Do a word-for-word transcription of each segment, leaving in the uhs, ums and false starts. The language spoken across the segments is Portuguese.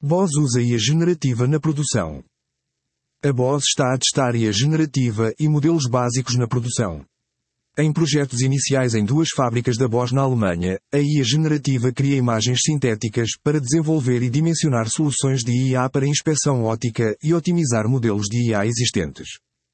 Bosch usa I A generativa na produção. A Bosch está a testar I A generativa e modelos básicos na produção. Em projetos iniciais em duas fábricas da Bosch na Alemanha, a I A generativa cria imagens sintéticas para desenvolver e dimensionar soluções de I A para inspeção óptica e otimizar modelos de I A existentes.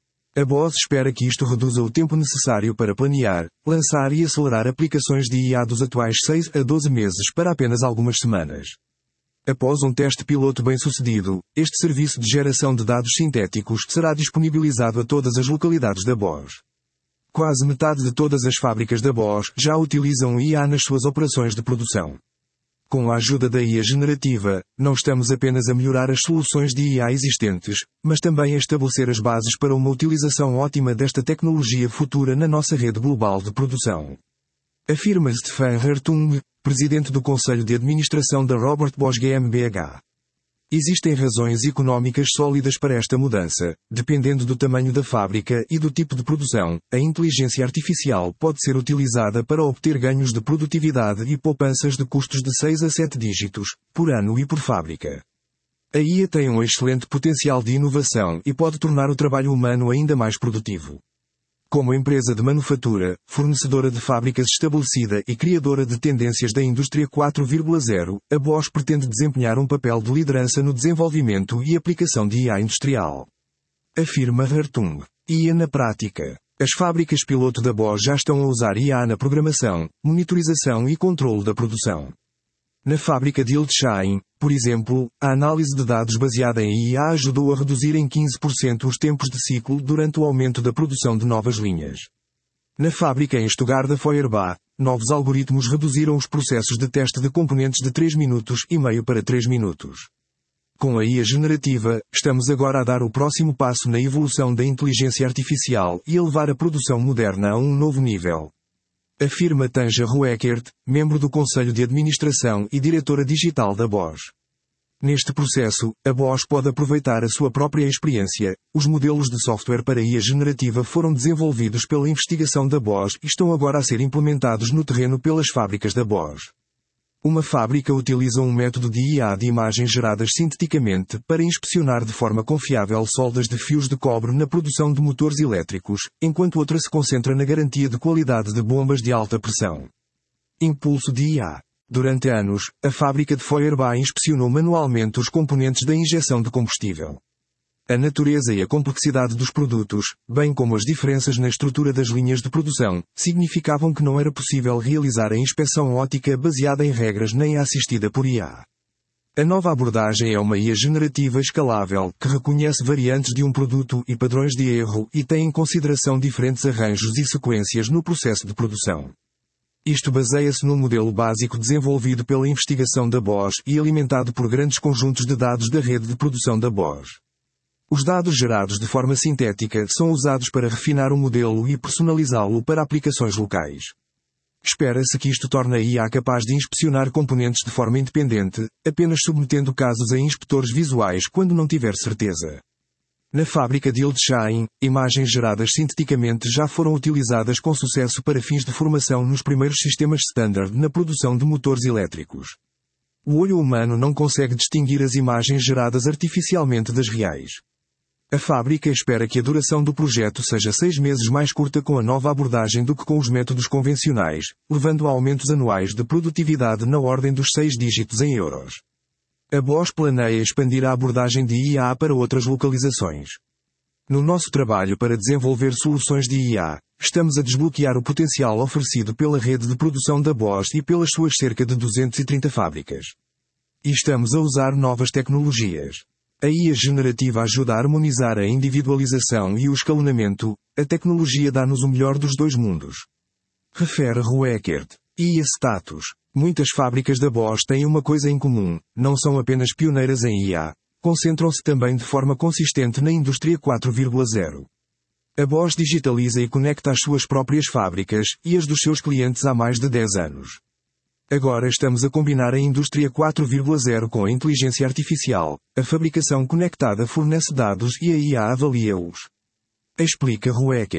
A Bosch espera que isto reduza o tempo necessário para planear, lançar e acelerar aplicações de I A dos atuais seis a doze meses para apenas algumas semanas. Após um teste piloto bem-sucedido, este serviço de geração de dados sintéticos será disponibilizado a todas as localidades da Bosch. Quase metade de todas as fábricas da Bosch já utilizam I A nas suas operações de produção. Com a ajuda da I A generativa, não estamos apenas a melhorar as soluções de I A existentes, mas também a estabelecer as bases para uma utilização ótima desta tecnologia futura na nossa rede global de produção. Afirma Stefan Hartung, presidente do Conselho de Administração da Robert Bosch GmbH. Existem razões económicas sólidas para esta mudança. Dependendo do tamanho da fábrica e do tipo de produção, a inteligência artificial pode ser utilizada para obter ganhos de produtividade e poupanças de custos de seis a sete dígitos, por ano e por fábrica. A I A tem um excelente potencial de inovação e pode tornar o trabalho humano ainda mais produtivo. Como empresa de manufatura, fornecedora de fábricas estabelecida e criadora de tendências da indústria quatro ponto zero, a Bosch pretende desempenhar um papel de liderança no desenvolvimento e aplicação de I A industrial. Afirma Hartung. I A na prática. As fábricas piloto da Bosch já estão a usar I A na programação, monitorização e controle da produção. Na fábrica de Hildesheim, por exemplo, a análise de dados baseada em I A ajudou a reduzir em quinze por cento os tempos de ciclo durante o aumento da produção de novas linhas. Na fábrica em Stuttgart da Feuerbach, novos algoritmos reduziram os processos de teste de componentes de três minutos e meio para três minutos. Com a I A generativa, estamos agora a dar o próximo passo na evolução da inteligência artificial e a levar a produção moderna a um novo nível. Afirma Tanja Rueckert, membro do Conselho de Administração e diretora digital da Bosch. Neste processo, a Bosch pode aproveitar a sua própria experiência. Os modelos de software para I A generativa foram desenvolvidos pela investigação da Bosch e estão agora a ser implementados no terreno pelas fábricas da Bosch. Uma fábrica utiliza um método de I A de imagens geradas sinteticamente para inspecionar de forma confiável soldas de fios de cobre na produção de motores elétricos, enquanto outra se concentra na garantia de qualidade de bombas de alta pressão. Impulso de I A. Durante anos, a fábrica de Feuerbach inspecionou manualmente os componentes da injeção de combustível. A natureza e a complexidade dos produtos, bem como as diferenças na estrutura das linhas de produção, significavam que não era possível realizar a inspeção óptica baseada em regras nem assistida por I A. A nova abordagem é uma I A generativa escalável, que reconhece variantes de um produto e padrões de erro e tem em consideração diferentes arranjos e sequências no processo de produção. Isto baseia-se num modelo básico desenvolvido pela investigação da Bosch e alimentado por grandes conjuntos de dados da rede de produção da Bosch. Os dados gerados de forma sintética são usados para refinar o modelo e personalizá-lo para aplicações locais. Espera-se que isto torne a I A capaz de inspecionar componentes de forma independente, apenas submetendo casos a inspetores visuais quando não tiver certeza. Na fábrica de Hildesheim, imagens geradas sinteticamente já foram utilizadas com sucesso para fins de formação nos primeiros sistemas standard na produção de motores elétricos. O olho humano não consegue distinguir as imagens geradas artificialmente das reais. A fábrica espera que a duração do projeto seja seis meses mais curta com a nova abordagem do que com os métodos convencionais, levando a aumentos anuais de produtividade na ordem dos seis dígitos em euros. A Bosch planeia expandir a abordagem de I A para outras localizações. No nosso trabalho para desenvolver soluções de I A, estamos a desbloquear o potencial oferecido pela rede de produção da Bosch e pelas suas cerca de duzentas e trinta fábricas. E estamos a usar novas tecnologias. A I A generativa ajuda a harmonizar a individualização e o escalonamento. A tecnologia dá-nos o melhor dos dois mundos. Refere Rueckert. I A status. Muitas fábricas da Bosch têm uma coisa em comum, não são apenas pioneiras em I A, concentram-se também de forma consistente na indústria quatro ponto zero. A Bosch digitaliza e conecta as suas próprias fábricas e as dos seus clientes há mais de dez anos. Agora estamos a combinar a indústria quatro ponto zero com a inteligência artificial, a fabricação conectada fornece dados e a I A avalia-os. Explica Rueckert.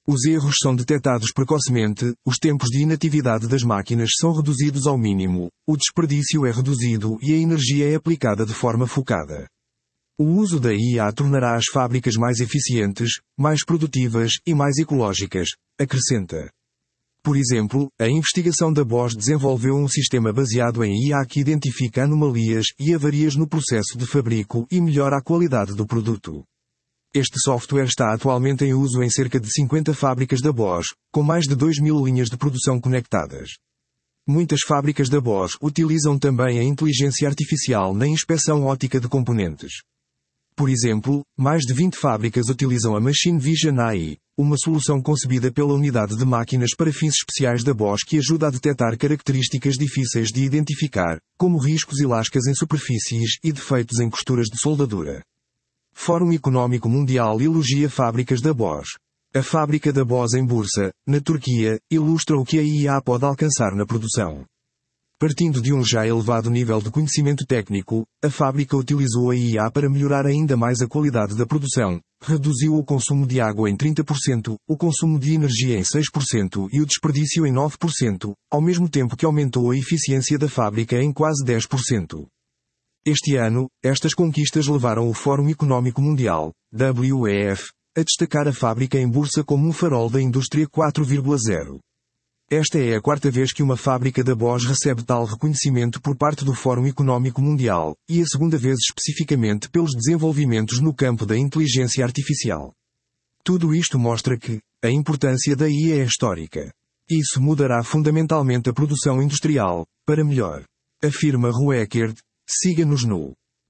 Os erros são detectados precocemente, os tempos de inatividade das máquinas são reduzidos ao mínimo, o desperdício é reduzido e a energia é aplicada de forma focada. O uso da I A tornará as fábricas mais eficientes, mais produtivas e mais ecológicas, acrescenta. Por exemplo, a investigação da Bosch desenvolveu um sistema baseado em I A que identifica anomalias e avarias no processo de fabrico e melhora a qualidade do produto. Este software está atualmente em uso em cerca de cinquenta fábricas da Bosch, com mais de dois mil linhas de produção conectadas. Muitas fábricas da Bosch utilizam também a inteligência artificial na inspeção óptica de componentes. Por exemplo, mais de vinte fábricas utilizam a Machine Vision A I, uma solução concebida pela unidade de máquinas para fins especiais da Bosch que ajuda a detectar características difíceis de identificar, como riscos e lascas em superfícies e defeitos em costuras de soldadura. Fórum Económico Mundial elogia fábricas da Bosch. A fábrica da Bosch em Bursa, na Turquia, ilustra o que a I A pode alcançar na produção. Partindo de um já elevado nível de conhecimento técnico, a fábrica utilizou a I A para melhorar ainda mais a qualidade da produção, reduziu o consumo de água em trinta por cento, o consumo de energia em seis por cento e o desperdício em nove por cento, ao mesmo tempo que aumentou a eficiência da fábrica em quase dez por cento. Este ano, estas conquistas levaram o Fórum Económico Mundial, W E F, a destacar a fábrica em Bursa como um farol da indústria quatro ponto zero. Esta é a quarta vez que uma fábrica da Bosch recebe tal reconhecimento por parte do Fórum Económico Mundial, e a segunda vez especificamente pelos desenvolvimentos no campo da inteligência artificial. Tudo isto mostra que a importância da I A é histórica. Isso mudará fundamentalmente a produção industrial, para melhor. Afirma Rueckert. Siga-nos no